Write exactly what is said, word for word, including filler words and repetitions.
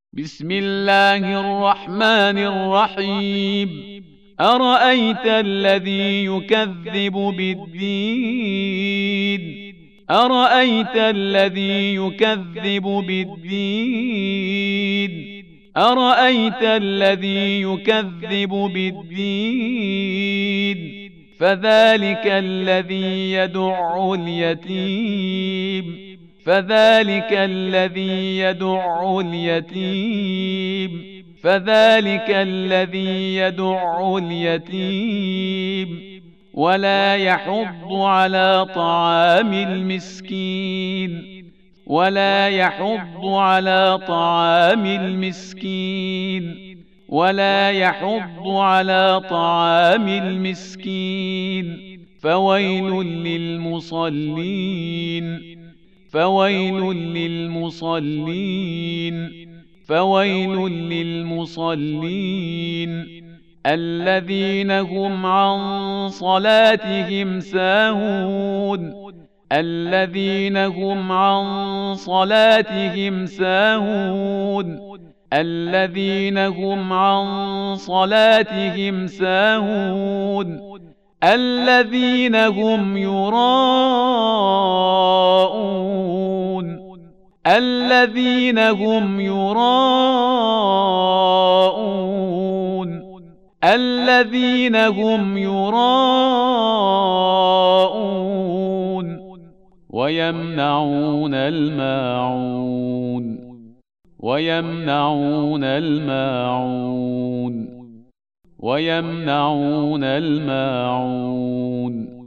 بسم الله الرحمن الرحيم. أرأيت الذي يكذب بالدين أرأيت الذي يكذب بالدين أرأيت الذي يكذب بالدين فذلك الذي يدع اليتيم فذلك الذي يدع اليتيم فذلك الذي يدع اليتيم ولا يحض على طعام المسكين ولا يحض على طعام المسكين ولا يحض على طعام المسكين فويل للمصلين فويل للمصلين فويل للمصلين الذين هم عن صلاتهم ساهون الذين هم عن صلاتهم ساهون الذين هم عن صلاتهم ساهون الذين هم يراءون الذين هم يراءون الذين هم يراءون ويمنعون الماعون ويمنعون الماعون ويمنعون الماعون